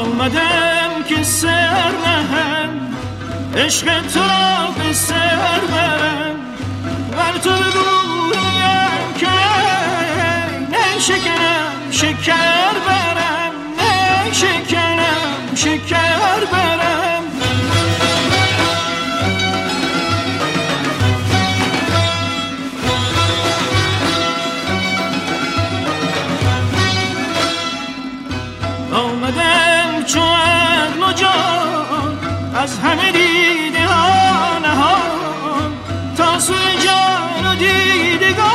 آمدم که سر نهم، عشق تو را به سر برم، بر تو بگویم که نشکنم شکر برم، نشکنم شکر برم. آمدم چو عقل و جان از همه دیده ها نهان، تا سوی جان و دیدگان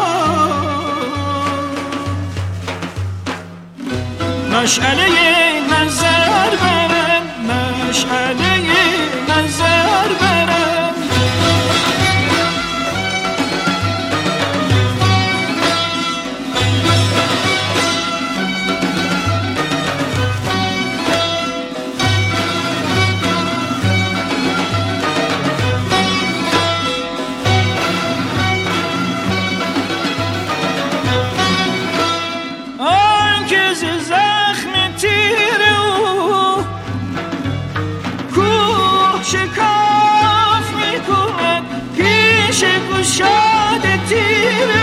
مشعله نظر برم، مشعله نظر برم. شکاف می کند پیش گشاد تیر